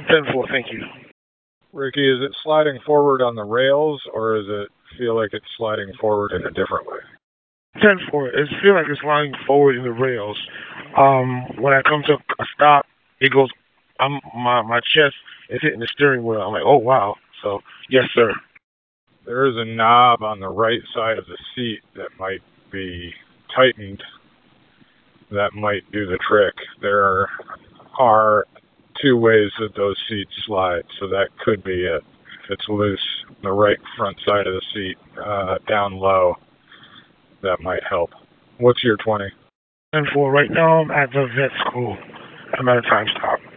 10-4, thank you. Ricky, is it sliding forward on the rails, or does it feel like it's sliding forward in a different way? 10-4, it feels like it's lying forward in the rails. When I come to a stop, it goes, my chest is hitting the steering wheel. I'm like, oh, wow. So, yes, sir. There is a knob on the right side of the seat that might be tightened. That might do the trick. There are two ways that those seats slide, so that could be it. If it's loose, the right front side of the seat, down low, that might help. What's your 20? 10-4, right now I'm at the vet school. I'm at a time stop.